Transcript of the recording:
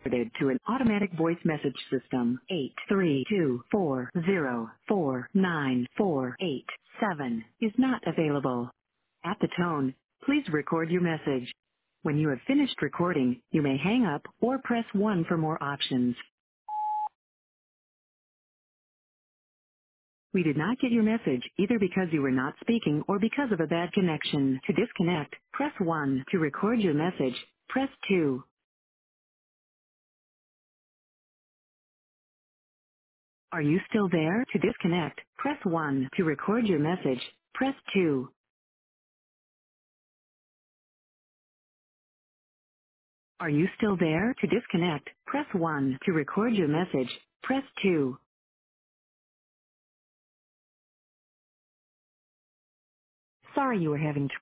to an automatic voice message system. 832404948 is not available. At the tone, please record your message. When you have finished recording, you may hang up or press 1 for more options. We did not get your message either because you were not speaking or because of a bad connection. To disconnect, press 1. To record your message, press 2. Are you still there? To disconnect, press 1. To record your message, press 2. Are you still there? To disconnect, press 1. To record your message, press 2. Sorry you were having